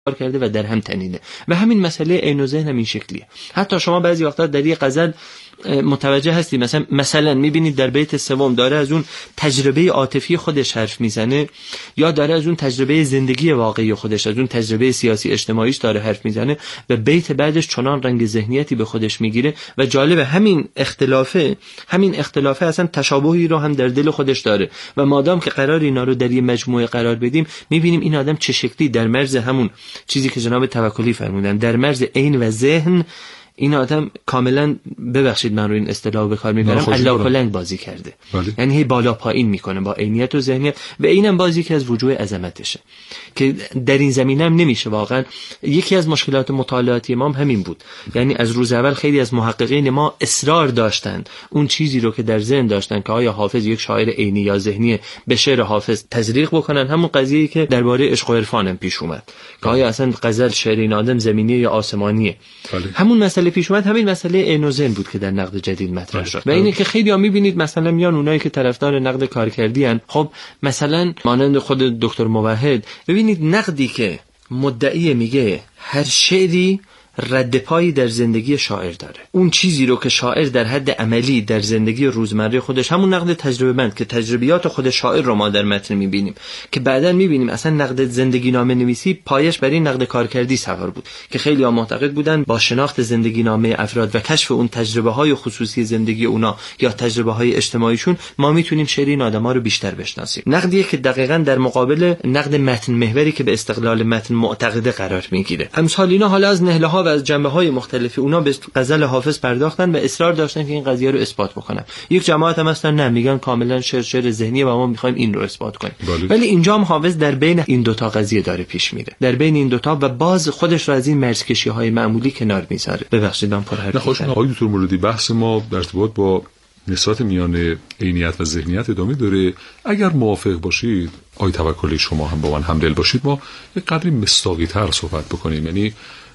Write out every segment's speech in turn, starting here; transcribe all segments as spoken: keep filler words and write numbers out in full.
کرده و در هم تنیده و همین مسئله عین و ذهن هم این شکلیه. حتی شما بعضی وقتا در یه غزل متوجه هستی مثلا مثلا میبینید در بیت سوم داره از اون تجربه عاطفی خودش حرف میزنه یا داره از اون تجربه زندگی واقعی خودش، از اون تجربه سیاسی اجتماعیش داره حرف میزنه و بیت بعدش چنان رنگ ذهنیتی به خودش میگیره و جالبه همین اختلافه همین اختلافه اصلا تشابهی رو هم در دل خودش داره و مادام که قرار اینا رو در یه مجموعه قرار بدیم میبینیم این آدم چه شکلی در مرز همون چیزی که جناب توکلی فرمودن در مرز عین و ذهن این آدم کاملا ببخشید من رو این اصطلاح به کار میبرم الله کلنگ بازی کرده بله. یعنی هی بالا پایین میکنه با عینیت و ذهنیت و اینم بازی که از وجوه عظمتشه که در این زمینه هم نمیشه واقعا. یکی از مشکلات مطالعاتی ما هم همین بود، یعنی از روز اول خیلی از محققین ما اصرار داشتن اون چیزی رو که در ذهن داشتن که آیا حافظ یک شاعر عینی یا ذهنی به شعر حافظ تزریق بکنن، همون قضیه‌ای که درباره عشق و عرفان هم پیش اومد که آیا اصلا غزل شعر این آدم زمینیه یا آسمانیه بله. همون مسئله پیش اومد، همین مسئله عین و ذهن بود که در نقد جدید مطرح شد و اینه که خیلی‌ها می‌بینید مثلا میان اونایی که طرفدار نقد کارکردی ان، خب مثلا مانند خود دکتر موحد، ببینید نقدی که مدعی میگه هر شعری رد پایی در زندگی شاعر داره، اون چیزی رو که شاعر در حد عملی در زندگی روزمره خودش، همون نقد تجربه مند که تجربیات خود شاعر رو ما در متن میبینیم که بعداً میبینیم اصلا نقد زندگی نامه نویسی پایش بر این نقد کارکردی سوار بود که خیلی ها معتقد بودن با شناخت زندگی نامه افراد و کشف اون تجربه های خصوصی زندگی اونا یا تجربه های اجتماعیشون ما میتونیم شعر این آدما رو بیشتر بشناسیم. نقدی که دقیقاً در مقابل نقد متن محوری که به استقلال متن معتقده قرار میگیره. امثال اینا حالا از نهله و از جنبه‌های مختلفی اونا به غزل حافظ پرداختن و اصرار داشتن که این قضیه رو اثبات بکنن. یک جماعت هم هستن نه، میگن کاملا شعر شعر ذهنیه و ما می‌خوایم این رو اثبات کنیم. بله. ولی اینجا هم حافظ در بین این دوتا قضیه داره پیش میره، در بین این دوتا و باز خودش رو از این مرزکشی‌های معمولی کنار میذاره. ببخشید من پرحرفی. نه خوش آقای دکتر مولودی، بحث ما در ارتباط با نسبت میان عینیت و ذهنیت ادامه داره. اگر موافق باشید آقای توکلی شما هم با من همدل باشید ما یک قدری مصداقی‌تر صحبت بکنیم، یعنی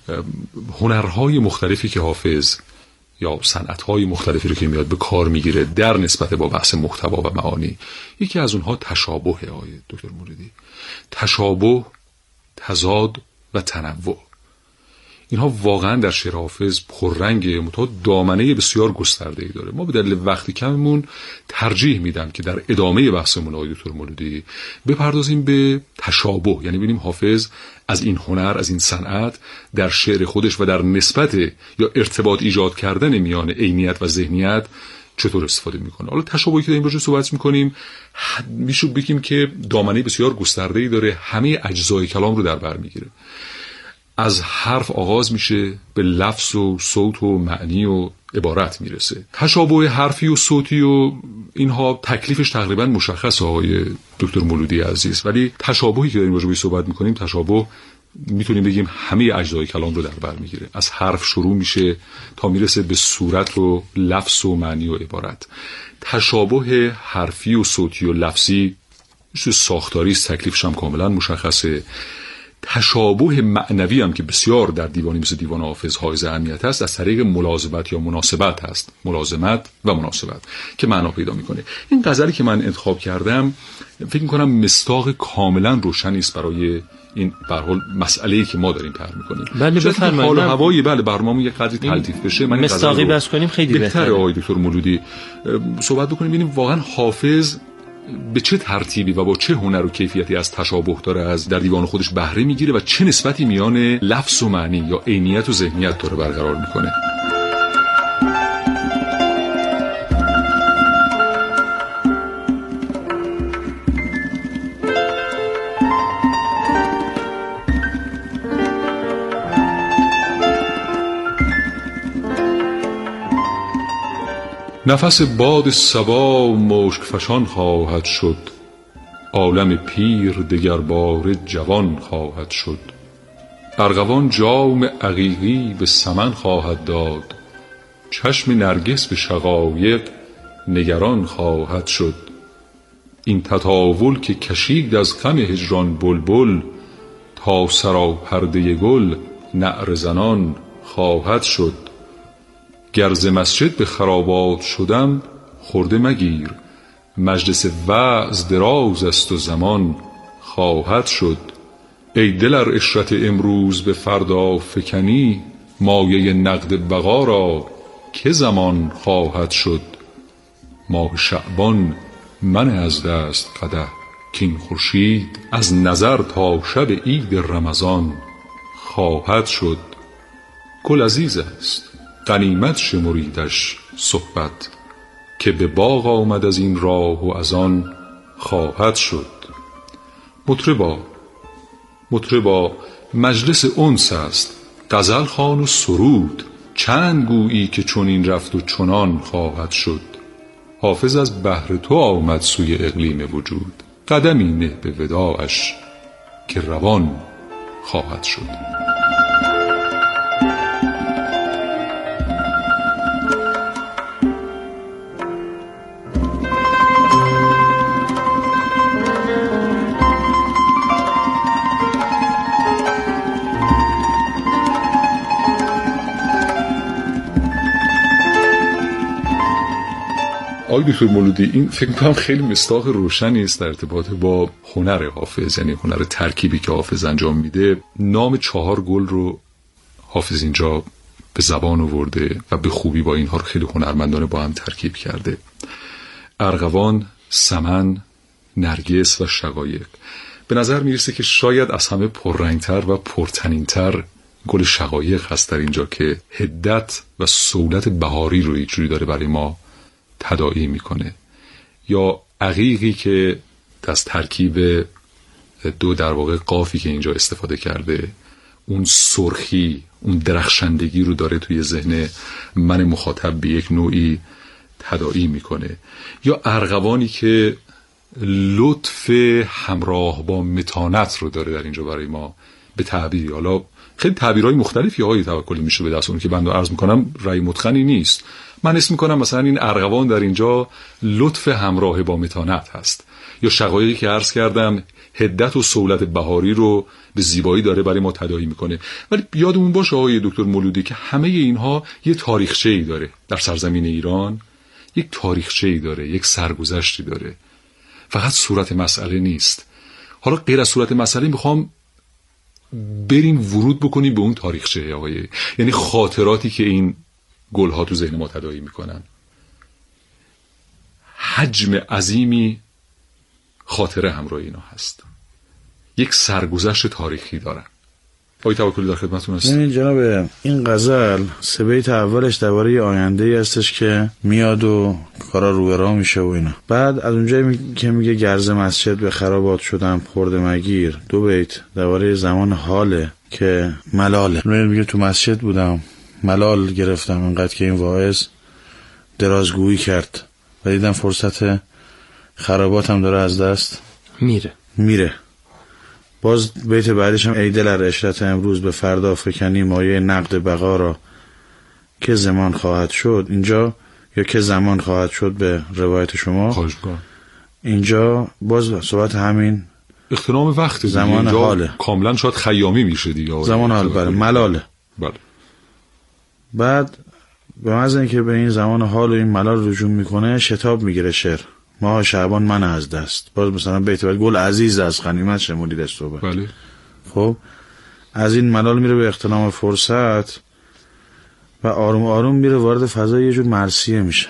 هنرهای مختلفی که حافظ یا صنعت‌های مختلفی رو که میاد به کار میگیره در نسبت با بحث محتوا و معانی، یکی از اونها تشابهه. آقای دکتر مولودی، تشابه، تضاد و تنوع، اینها واقعا در شعر حافظ پررنگه، متو دامنه بسیار گسترده‌ای داره. ما به دلیل وقتی کممون ترجیح میدم که در ادامه بحثمون آقای دکتر مولودی بپردازیم به تشابه، یعنی ببینیم حافظ از این هنر، از این صنعت در شعر خودش و در نسبت یا ارتباط ایجاد کردن میان عینیت و ذهنیت چطور استفاده میکنه. حالا تشابهی که داریم راجعش صحبت میکنیم میشه بگیم که دامنه بسیار گسترده‌ای داره، همه اجزای کلام رو در بر میگیره. از حرف آغاز میشه به لفظ و صوت و معنی و عبارت میرسه. تشابه حرفی و صوتی و اینها تکلیفش تقریبا مشخصه آقای دکتر مولودی عزیز، ولی تشابهی که داریم راجع بهش صحبت میکنیم، تشابه میتونیم بگیم همه اجزای کلام رو در بر میگیره. از حرف شروع میشه تا میرسه به صورت و لفظ و معنی و عبارت. تشابه حرفی و صوتی و لفظی ساختاری است، تکلیفش هم کاملا مشخصه. تشابه معنوی هم که بسیار در دیوانی مثل دیوان حافظ حائز اهمیت است، از طریق ملازمت یا مناسبت هست، ملازمت و مناسبت که معنا پیدا میکنه. این غزلی که من انتخاب کردم فکر میکنم مصداق کاملا روشنی است برای این به هر حال مسئله‌ای که ما داریم طرح میکنیم. بله بفرمایید. حال و هوایی بله برنامه یک قدری تلطیف بشه، من مصداقی بس کنیم خیلی بهتره. آقای دکتر مولودی صحبت بکنیم ببینیم واقعا حافظ به چه ترتیبی و با چه هنر و کیفیتی از تشابه داره از در دیوان خودش بهره میگیره و چه نسبتی میان لفظ و معنی یا عینیت و ذهنیت داره برقرار میکنه. نفس باد صبا مشک فشان خواهد شد، عالم پیر دگر باره جوان خواهد شد. ارغوان جام عقیقی به سمن خواهد داد، چشم نرگس به شقایق نگران خواهد شد. این تطاول که کشید از غم هجران بلبل، تا سرا پرده گل نعره زنان خواهد شد. گر ز مسجد به خرابات شدم خرده مگیر، مجلس وعظ دراز است و زمان خواهد شد. ای دل ار عشرت امروز به فردا فکنی، مایه نقد بقا را که زمان خواهد شد. ماه شعبان من از دست قدح، کین خورشید از نظر تا شب عید رمضان خواهد شد. گل عزیز است غنیمت شمریدش صحبت، که به باغ آمد از این راه و از آن خواهد شد. مطربا مطربا مجلس انس است، غزل خوان و سرود، چند گویی که چنین رفت و چنان خواهد شد. حافظ از بحر تو آمد سوی اقلیم وجود، قدمی نه به وداعش که روان خواهد شد. آقای دکتر مولودی، این فکر می‌کنم خیلی مصداق روشنی است در ارتباط با هنر حافظ، یعنی هنر ترکیبی که حافظ انجام میده. نام چهار گل رو حافظ اینجا به زبان آورده و به خوبی با اینها رو خیلی هنرمندانه با هم ترکیب کرده. ارغوان، سمن، نرگس و شقایق. به نظر میرسه که شاید از همه پررنگتر و پرتنینتر گل شقایق هست در اینجا که حدت و سولت بهاری رو اینجوری داره برای ما تداعی میکنه، یا عقیقی که از ترکیب دو در واقع قافی که اینجا استفاده کرده اون سرخی، اون درخشندگی رو داره توی ذهن من مخاطب به یک نوعی تداعی میکنه، یا ارغوانی که لطف همراه با متانت رو داره در اینجا برای ما به تعبیری. حالا خیلی تعبیرهای مختلفی آقای توکلی میشه به دست، اون که بنده عرض میکنم رأی متقنی نیست. من اسم میکنم مثلا این ارغوان در اینجا لطف همراه با متانت هست، یا شقایقی که عرض کردم حدت و سولت بهاری رو به زیبایی داره برای ما تداعی میکنه. ولی یادمون باشه آقای دکتر مولودی که همه اینها یه تاریخچه‌ای داره در سرزمین ایران، یک تاریخچه‌ای داره، یک سرگذشتی داره، فقط صورت مسئله نیست. حالا غیر از صورت مسئله میخوام بریم ورود بکنیم به اون تاریخچه آقای، یعنی خاطراتی که این گلها تو ذهن ما تداعی میکنن. حجم عظیمی خاطره همراه اینا هست، یک سرگذشت تاریخی دارن. آقای توکلی در خدمتتون هست. این جناب این غزل سه بیت اولش درباره آینده ای هستش که میاد و کارا رو به راه میشه و اینا. بعد از اونجایی می... که میگه گرز مسجد به خرابات شدم خورده مگیر، دو بیت درباره زمان حاله که ملاله. میگه تو مسجد بودم ملال گرفتم انقدر که این واعظ درازگویی کرد و دیدم فرصت خراباتم داره از دست میره میره. باز بیت بعدش هم ای دل ار عشرت امروز به فردا فکنی، مایه نقد بقا را که زمان خواهد شد. اینجا یا که زمان خواهد شد به روایت شما، خواهش می‌کنم. اینجا باز صحبت همین اختنام وقت زمان حاله، کاملا شاید خیامی میشه دیگه زمان حال بله ملاله. بله. بعد به محض اینکه به این زمان حال و این ملال رجوع میکنه شتاب میگیره شعر. ماه شعبان من از دست، باز مثلا بیت بعد گل عزیز از غنیمت شمریدش صحبت. بله. خب از این ملال میره به اغتنام فرصت و آروم آروم میره وارد فضای یه جور مرثیه میشه.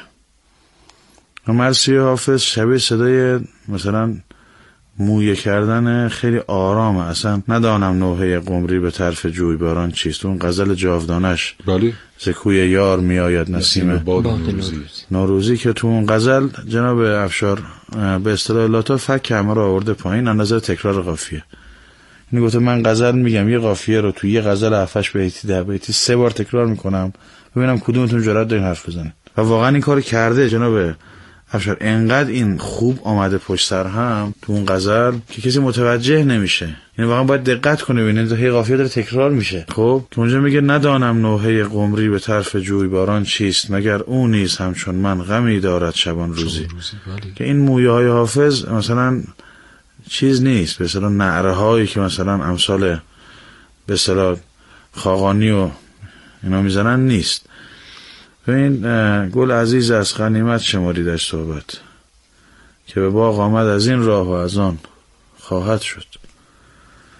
و مرثیه حافظ شبیه صدای مثلا مویه کردن خیلی آرامه. اصلا ندانم نوحه قمری به طرف جوی باران چیست، اون غزل جاودانش. بله. ز کوی یار میآید نسیم باد نوروزی. نوروزی که تو اون غزل جناب افشار به اصطلاح لاتا فک همه رو آورده پایین از نظر تکرار قافیه. این گفته من غزل میگم یه قافیه رو تو یه غزل هفتش بیتی ده بیتی سه بار تکرار میکنم ببینم کدومتون جرأت دارین حرف بزنه. و واقعا این کارو کرده جناب افشار. انقدر این خوب آمده پشت سر هم تو اون غزل که کسی متوجه نمیشه. یعنی واقعا باید دقت کنه ببینید هی قافیه داره تکرار میشه. خب که اونجا میگه ندانم نوحه قمری به طرف جوی باران چیست، مگر او نیز همچون من غمی دارد شبان روزی. روزی بله. که این مویه های حافظ مثلا چیز نیست، به اصطلاح نعره هایی که مثلا امثال به اصطلاح خاقانی و اینا میزنن نیست. ببین گل عزیز از غنیمت شمریدش صحبت، که به باغ آمد از این راه و از آن خواهد شد.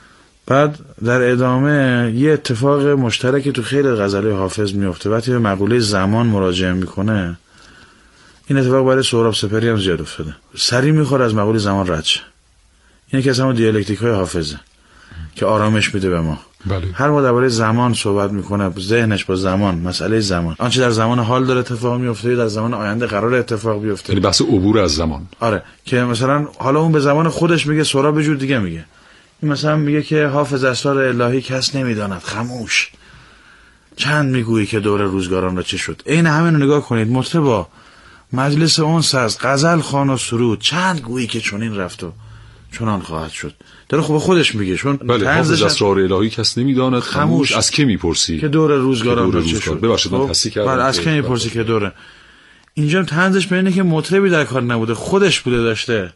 بعد در ادامه یه اتفاق مشترکی تو خیلی غزل‌های حافظ میفته. وقتی به مقوله زمان مراجعه میکنه، این اتفاق برای سهراب سپهری هم زیاد افتاده، سری میخوره از مقوله زمان رد شه. این که از همون دیالکتیک های حافظه که آرامش میده به ما. بله. هر ما درباره زمان صحبت میکنه، ذهنش با زمان، مسئله زمان، آنچه در زمان حال داره اتفاق میفته در زمان آینده قرار اتفاق بیفته، یعنی بحث عبور از زمان. آره، که مثلا حالا اون به زمان خودش میگه، سهراب به جور دیگه میگه. این مثلا میگه که حافظ اسرار الهی کس نمیداند، خاموش چند میگویی که دور روزگاران را چه شد. این همین رو نگاه کنید، مطربا مجلس اونس از غزل خوان و سرود، چند گویی که چنین رفت و چنان خواهد شد. داره خب خودش میگه، چون بله، حافظ اسرار الهی کس نمیداند، خاموش از کی میپرسی که دور روزگاران را چه شد. ببخشید من تصحیح کردم. بله، از کی میپرسی که دوره. اینجا طنزش به اینه که مطربی در کار نبوده، خودش بوده داشته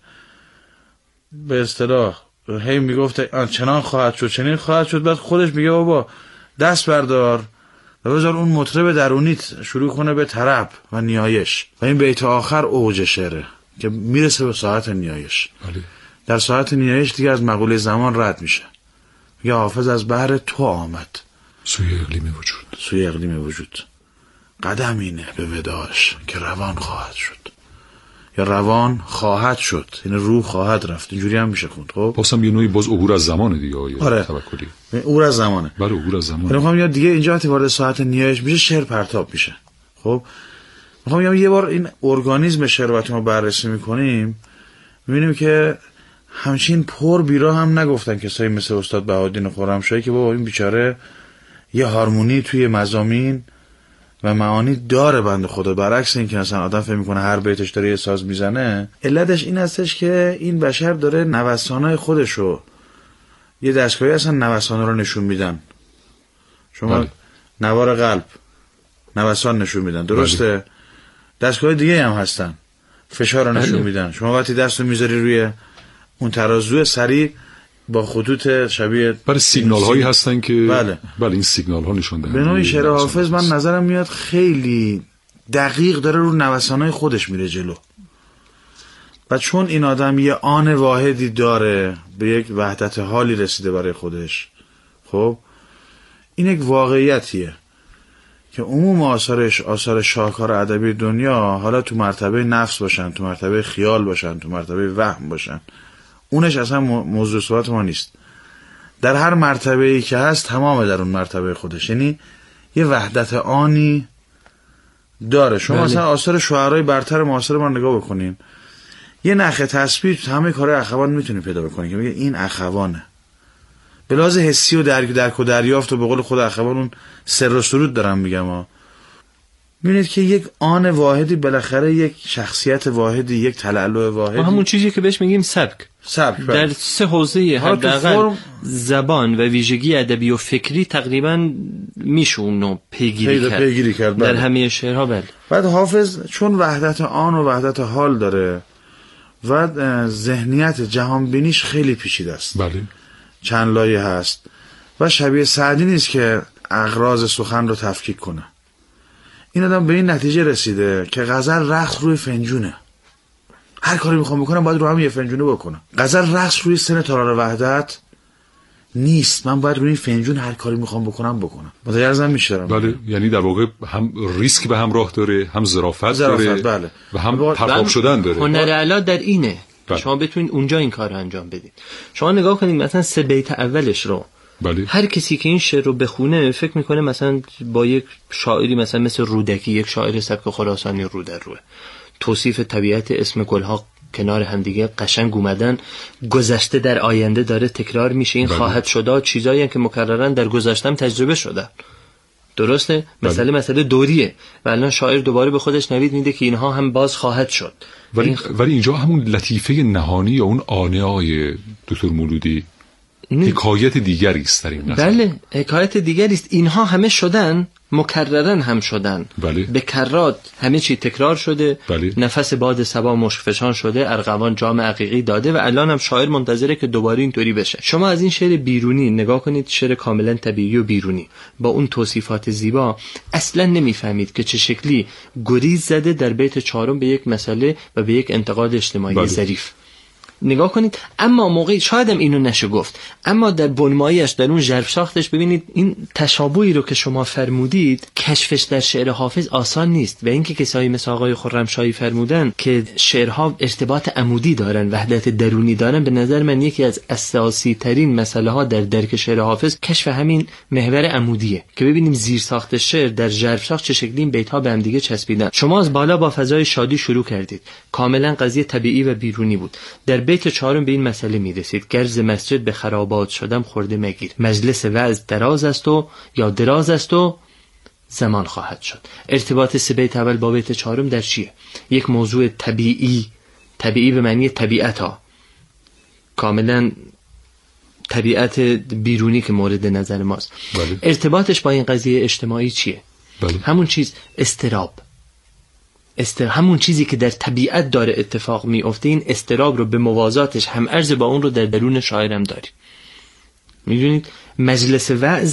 به اصطلاح هی میگفته چنان خواهد شد، چنین خواهد شد، بعد خودش میگه بابا دست بردار و بذار اون مطرب درونیت شروع کنه به طرب و نیایش. و این بیت آخر اوج شعره که میرسه به ساعت نیایش. بله. در ساعت نیایش دیگه از مقوله زمان رد میشه، میگه حافظ از بحر تو آمد سوی اقلیم وجود، سوی اقلیم وجود، قدم اینه به وداعش که روان خواهد شد، یا روان خواهد شد، این روح خواهد رفت. اینجوری هم میشه خوند. خب پاسم یه نوعی باز عبور از زمانه دیگه. آره. توکلی عبور از زمانه. بله، عبور از زمانه. میخوام یا دیگه اینجا وقتی وارد ساعت نیایش میشه، شعر پرتاب میشه. خب میخوام یا یه بار این ارگانیسم شعر وقتی ما بررسی میکنیم، میبینیم که همچین پر بیرا هم نگفتن کسایی مثل استاد بهاءالدین خرمشاهی که بابا این بیچاره یه هارمونی توی مضامین و معانی داره بنده خدا، برعکس این که مثلا آدم فکر میکنه هر بیتش داره یه ساز میزنه. علتش این هستش که این بشر داره نوسانای خودشو، یه دستگاهی هستن نوسانا رو نشون میدن. شما بله. نوار قلب نوسان نشون میدن، درسته؟ بله. دستگاه دیگه هم هستن فشار رو نشون بله. میدن. شما وقتی دستو میذاری روی اون ترازو سریع با خطوط شبیه برای سیگنال هایی هستن که بله بله این سیگنال ها نشون دهنده. به نوعی شعر حافظ من نظرم میاد خیلی دقیق داره رو نوسانای خودش میره جلو. و چون این آدم یه آن واحدی داره، به یک وحدت حالی رسیده برای خودش، خب این یک واقعیتیه که عموم آثارش، آثار شاهکار ادبی دنیا، حالا تو مرتبه نفس باشن، تو مرتبه خیال باشن، تو مرتبه وهم باشن، اونش اصلا موضوع صحبت ما نیست. در هر مرتبه‌ای که هست تمام در اون مرتبه خودش، یعنی یه وحدت آنی داره. شما بله. مثلا آثار شاعرای برتر معاصر ما نگاه بکنین، یه نخ تسبیح همه کارهای اخوان میتونی پیدا بکنی که میگه این اخوانه، به لحاظ حسی و درک درک و دریافت و به قول خود اخوان اون سر و سرود دارم میگم ها. می‌بینید که یک آن واحدی، بالاخره یک شخصیت واحدی، یک تلالو واحدی، همون چیزی که بهش میگیم سبک. سبک در سه حوزه حداقل فرم... زبان و ویژگی ادبی و فکری تقریبا میشه اونو پیگیری کرد, پیگیری کرد در همه شعرها. بله. بعد حافظ چون وحدت آن و وحدت حال داره و ذهنیت جهانبینیش خیلی پیچیده است، بله، چند لایه هست و شبیه سعدی نیست که اغراض سخن رو تفکیک کنه. این آدم به این نتیجه رسیده که غزل رقص روی فنجونه، هر کاری میخوام بکنم باید رو هم یه فنجونه بکنم. غزل رقص روی سن تالار وحدت نیست، من باید روی این فنجون هر کاری میخوام بکنم بکنم. متوجه میشه؟ بله، یعنی در واقع هم ریسک به همراه داره، هم ظرافت داره، بله. و هم پرتاب شدن داره. هنر اعلی در اینه بله. شما بتونید اونجا این کار رو انجام بدید. شما نگاه کنید مثلا سه بیت اولش رو، بله. هر کسی که این شعر رو بخونه فکر میکنه مثلا با یک شاعری مثلا مثل رودکی، یک شاعر سبک خراسانی رو در روه، توصیف طبیعت، اسم گلها کنار هم دیگه قشنگ اومدن، گذشته در آینده داره تکرار میشه، این بله. خواهد شده چیزایی که مکررن در گذشتم تجربه شدن، درسته؟ بله. مسئله مسئله دوریه و الان شاعر دوباره به خودش نوید میده که اینها هم باز خواهد شد. ولی این... ولی اینجا همون لطیفه نهانی یا اون آنه های دکتر مولودی حکایت دیگری است در این نظر. بله، حکایت دیگری است. اینها همه شدن، مکررن هم شدن، بله. به کرات همه چی تکرار شده، بله. نفس باد صبا مشک فشان شده، ارغوان جام عقیقی داده و الان هم شاعر منتظره که دوباره اینطوری بشه. شما از این شعر بیرونی نگاه کنید، شعر کاملا طبیعی و بیرونی با اون توصیفات زیبا، اصلا نمیفهمید که چه شکلی گریز زده در بیت چهارم به یک مسئله و به یک انتقاد اجتماعی بله. ظریف. نگاه کنید. اما موقعی شاید هم اینو نشه گفت، اما در بنماییش، در اون ژرف ساختش ببینید این تشابهی رو که شما فرمودید کشفش در شعر حافظ آسان نیست. و اینکه کسایی مثل آقای خرمشاهی فرمودن که شعرها ارتباط عمودی دارن، وحدت درونی دارن، به نظر من یکی از اساسی ترین مسئله ها در درک شعر حافظ کشف همین محور عمودیه که ببینیم زیر ساخت شعر در ژرف ساخت چه شکلی این بیت ها به هم دیگه چسبیدن. شما از بالا با فضای شادی شروع کردید، کاملا قضیه طبیعی و بیرونی بود. در بیت چهارم به این مسئله میرسید: گرز مسجد به خرابات شدم خورده مگیر، مجلس وعظ دراز است و یا دراز است و زمان خواهد شد. ارتباط سه بیت اول با بیت چهارم در چیه؟ یک موضوع طبیعی، طبیعی به معنی طبیعت ها، کاملا طبیعت بیرونی که مورد نظر ماست. بله. ارتباطش با این قضیه اجتماعی چیه؟ بله. همون چیز استراب، استر... همون چیزی که در طبیعت داره اتفاق میفته، این استراب رو به موازاتش هم ارز با اون رو در درون شاعرم داریم. میدونید مجلس وعظ،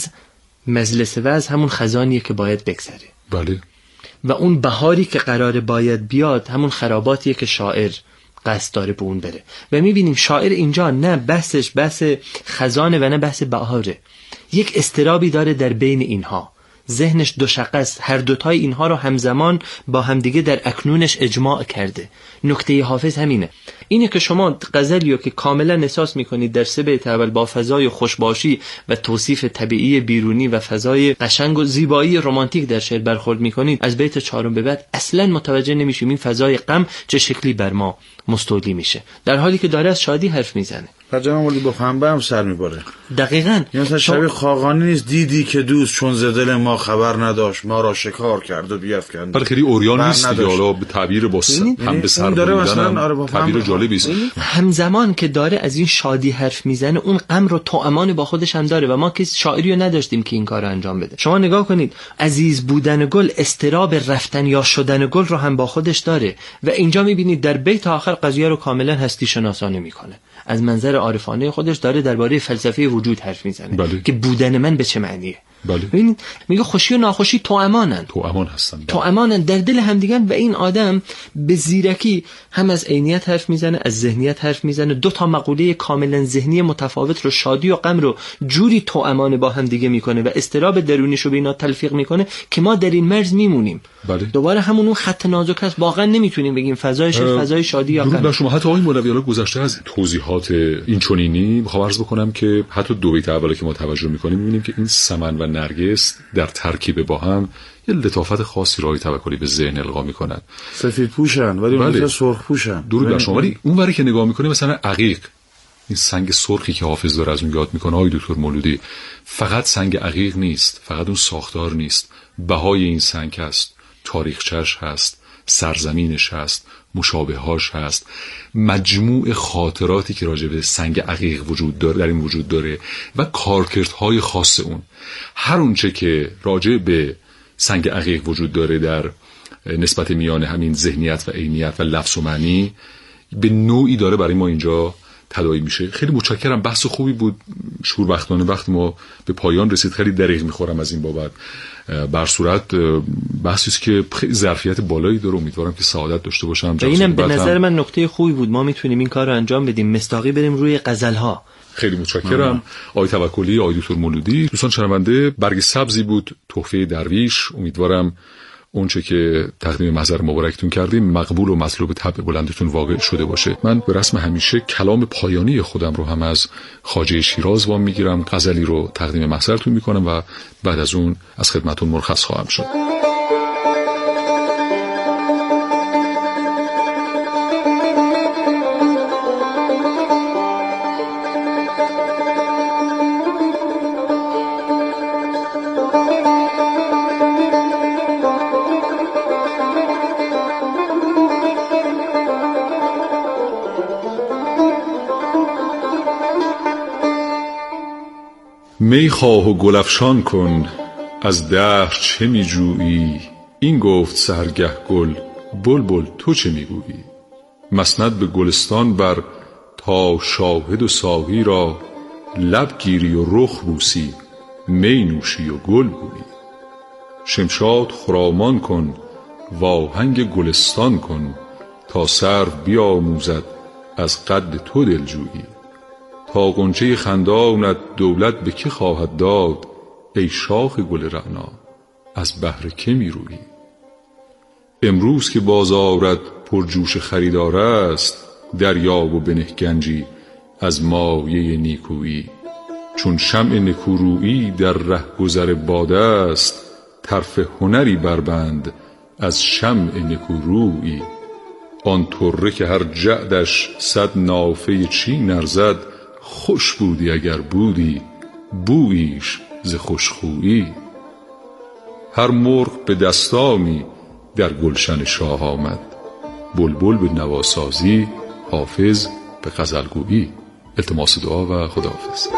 مجلس وعظ همون خزانیه که باید بگذره. بله. و اون بهاری که قراره باید بیاد همون خراباتیه که شاعر قصد داره به اون بره. و میبینیم شاعر اینجا نه بحثش بحث خزانه و نه بحث بهاره، یک استرابی داره در بین اینها، ذهنش دو شقه است، هر دوتای اینها رو همزمان با همدیگه در اکنونش اجماع کرده. نکته حافظ همینه، اینه که شما غزلیو که کاملا احساس میکنید در سه بیت اول با فضای خوشباشی و توصیف طبیعی بیرونی و فضای قشنگ و زیبایی رمانتیک در شعر برخورد میکنید، از بیت چهارم به بعد اصلا متوجه نمیشیم این فضای غم چه شکلی بر ما مستولی میشه، در حالی که داره از شادی حرف میزنه. پرجام مولی با پنبه هم سر میباره. دقیقاً. این مثلا شبیه خاقانی نیست، دیدی که دوست چون ز دل ما خبر نداشت، ما را شکار کرد و بیفکند. ولی خیلی اوریان نیست دیگه، حالا به تعبیر با هم به سر بودن تعبیر جالبی است. همزمان که داره از این شادی حرف میزنه اون غم رو توأمان با خودش هم داره و ما که شاعری رو نداشتیم که این کار رو انجام بده. شما نگاه کنید، عزیز بودن گل استراب رفتن یا شدن گل رو هم با خودش داره و اینجا میبینید در بیت آخر قضیه رو کاملا هستی شناسانه میکنه، از منظر عارفانه خودش داره درباره فلسفه وجود حرف میزنه. بله. که بودن من به چه معنیه. بله. ببینید میگه خوشی و ناخوشی توأمانن، توأمان هستن، توأمانن در دل همدیگن و این آدم به زیرکی هم از عینیت حرف میزنه، از ذهنیت حرف میزنه، دو تا مقوله کاملا ذهنی متفاوت رو، شادی و غم رو جوری توأمان با هم دیگه میکنه و استراب درونیش رو به اینا تلفیق میکنه که ما در این مرز میمونیم. بله. دوباره همون اون خط نازک هست، واقعا نمیتونیم بگیم فضایش فضای شادی یا غم. شما حتی آقای مولوی حالا گذشته از توضیحات این چنینی میخوام عرض بکنم که حتی دو بیت اولی که ما توجه میکنیم میبینیم که این سمن و نرگس در ترکیب با هم یه لطافت خاصی رای توکلی به ذهن القا میکنن. سفید پوشن ولی اونجا سرخ پوشن. درود بر شما. ولی اونوری که نگاه میکنیم مثلا عقیق، این سنگ سرخی که حافظ داره از اون یاد میکنه آقای دکتر مولودی، فقط سنگ عقیق نیست، فقط اون ساختار نیست، بهای این سنگ هست، تاریخچه‌اش هست، سرزمینش هست، مشابه‌هاش هست، مجموع خاطراتی که راجع به سنگ عقیق وجود داره، در این وجود داره و کارکردهای خاص اون. هر اونچه که راجع به سنگ عقیق وجود داره در نسبت میان همین ذهنیت و عینیت و لفظ و معنی به نوعی داره برای ما اینجا تداعی میشه. خیلی متشکرم، بحث خوبی بود. شوربختانه وقت ما به پایان رسید، خیلی دریغ میخورم از این بابت. بر صورت بحثی است که خیلی ظرفیت بالایی داره، امیدوارم که سعادت داشته باشم. اینم به نظر من نکته خوبی بود، ما میتونیم این کار رو انجام بدیم، مستاقی بریم روی غزل‌ها. خیلی متشکرم آقای توکلی، آقای دکتر مولودی. دوستان شنونده، برگ سبزی بود تحفه درویش. امیدوارم اونچه که تقدیم محضر مبارکتون کردیم مقبول و مطلوب طبع بلندتون واقع شده باشه. من به رسم همیشه کلام پایانی خودم رو هم از خواجه شیراز وام میگیرم، غزلی رو تقدیم محضرتون میکنم و بعد از اون از خدمتتون مرخص خواهم شد. می خواه و گلفشان کن از دهر چه می جویی، این گفت سحرگه گل بلبل تو چه می گویی. مسند به گلستان بر تا شاهد و ساقی را، لب گیری و رخ بوسی می نوشی و گل بویی. شمشاد خرامان کن و آهنگ گلستان کن، تا سرو بیاموزد از قد تو دلجویی. تا غنچه خندانت دولت به که خواهد داد، ای شاخ گل رعنا از بهر که می رویی. امروز که بازارت پر جوش خریدار است، دریاب و بنه گنجی از مایه نیکویی. چون شمع نکورویی در ره گذر باده است، طرف هنری بربند از شمع نکورویی. آن طره که هر جعدش صد نافه چین ارزد، خوش بودی اگر بودی بوییش ز خوشخویی. هر مرغ به دستانی در گلشن شاه آمد، بلبل به نواسازی، حافظ به غزلگویی. التماس دعا و خداحافظ.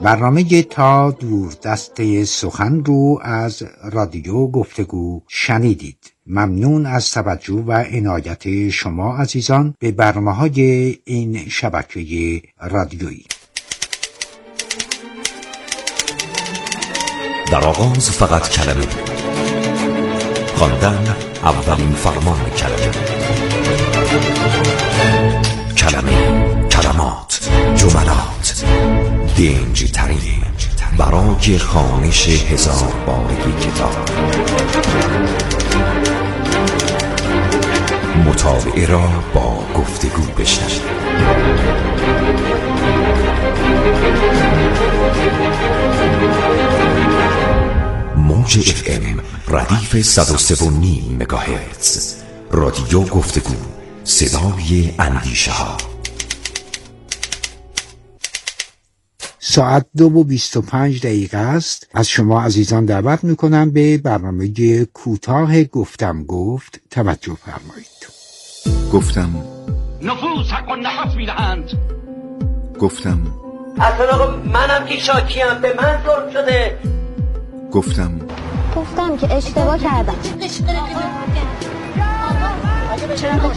برنامه تا دور دسته سخن رو از رادیو گفتگو شنیدید. ممنون از توجه و عنایت شما عزیزان به برنامه‌های این شبکه رادیویی. در آغاز فقط کلمه، خواندن اولین فرمان کلمه، کلمه، کلمات، جملات، دنج ترین برای خوانش هزار بارگی کتاب. مطالعه را با گفتگو بشنوید. موج اف ام ردیف صد و سه و نیم مگاهرتز. رادیو گفتگو، صدای اندیشه ها. ساعت دو و بیست و پنج دقیقه است. از شما عزیزان دعوت میکنم به برنامه کوتاه گفتم گفت توجه فرمایید. گفتم نفوس حق و نفس میدهند. گفتم اصلا آقا منم که شاکیم، به من ظلم شده. گفتم گفتم که اشتباه کردم. چرا با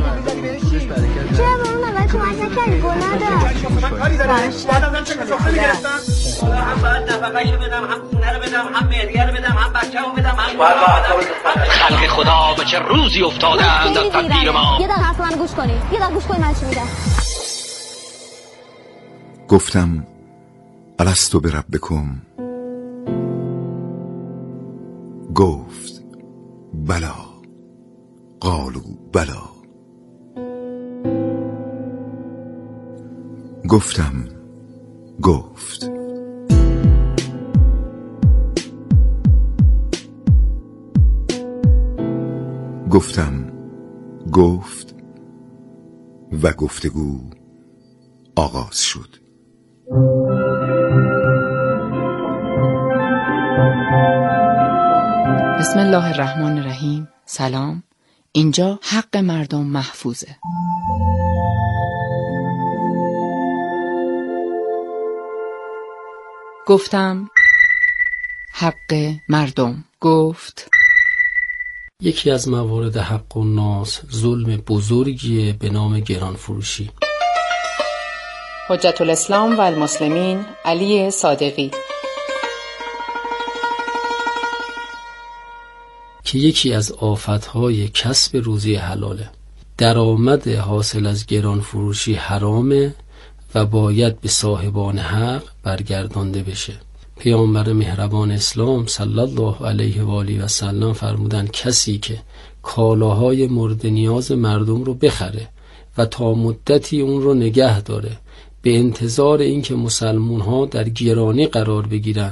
اون اول کمک نکردی؟ گناه داشت. من کاری دارم. بعدم چه کسافه میگرفتن؟ هم باید نفقهشو بدم، هم خونه رو بدم، هم مهریه رو بدم، هم بچه رو بدم، هم خلق خدا به چه روزی افتادند از تدبیر ما. یه دقیقه حرف من گوش کنی. یه دقیقه گوش کنی من چی میگم. گفتم الستو بربکم. گفت بلا. قالوا بلا. گفتم گفت. گفتم گفت و گفتگو آغاز شد. بسم الله الرحمن الرحیم. سلام. اینجا حق مردم محفوظه. گفتم حق مردم گفت. یکی از موارد حق و ناس ظلم بزرگیه به نام گران فروشی. حجت الاسلام و المسلمین علی صادقی. که یکی از آفتهای کسب روزی حلاله. درآمد حاصل از گران فروشی حرامه و باید به صاحبان حق برگردانده بشه. پیامبر مهربان اسلام صلی الله علیه و آله و سلم فرمودن کسی که کالاهای مورد نیاز مردم رو بخره و تا مدتی اون رو نگه داره به انتظار اینکه مسلمون ها در گرانی قرار بگیرن،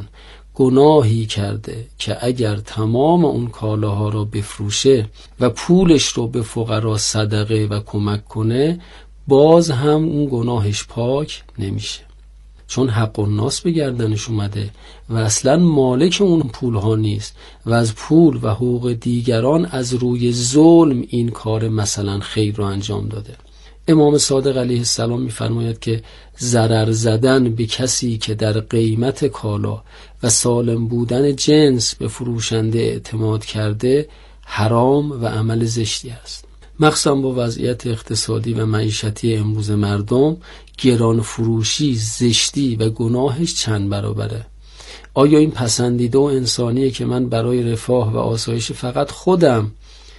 گناهی کرده که اگر تمام اون کالاها را بفروشه و پولش رو به فقرا صدقه و کمک کنه، باز هم اون گناهش پاک نمیشه، چون حق الناس به گردنش اومده و اصلا مالک اون پولها نیست و از پول و حقوق دیگران از روی ظلم این کار مثلا خیر رو انجام داده. امام صادق علیه السلام می‌فرماید که ضرر زدن به کسی که در قیمت کالا و سالم بودن جنس به فروشنده اعتماد کرده حرام و عمل زشتی است. مخصوصا با وضعیت اقتصادی و معیشتی امروز مردم، گران فروشی زشتی و گناهش چند برابره. آیا این پسندیده و انسانیه که من برای رفاه و آسایش فقط خودم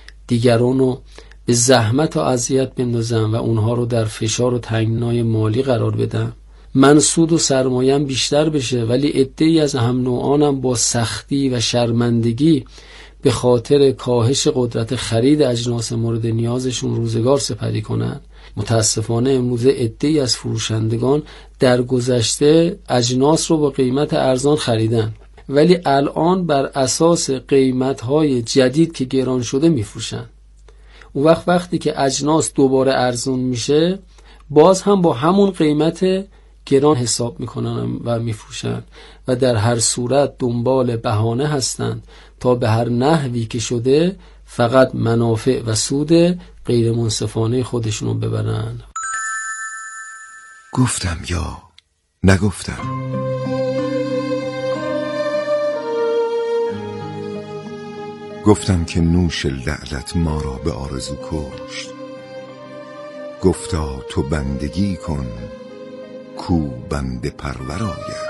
دیگران رو به زحمت و اذیت بندازم و اونها رو در فشار و تنگنای مالی قرار بدم؟ من سود و سرمایه‌ام بیشتر بشه ولی عده‌ای از هم نوعانم با سختی و شرمندگی به خاطر کاهش قدرت خرید اجناس مورد نیازشون روزگار سپری کنن. متاسفانه امروزه عده‌ای از فروشندگان در گذشته اجناس رو با قیمت ارزان خریدن ولی الان بر اساس قیمت‌های جدید که گران شده میفروشن. اون وقت وقتی که اجناس دوباره ارزون میشه باز هم با همون قیمت گران حساب میکنن و میفروشن و در هر صورت دنبال بهانه هستند تا به هر نحوی که شده فقط منافع و سود غیر منصفانه خودشونو ببرن. گفتم یا نگفتم. گفتم که نوش لعلت ما را به آرزو کشت. گفتا تو بندگی کن کو بنده پرور آید.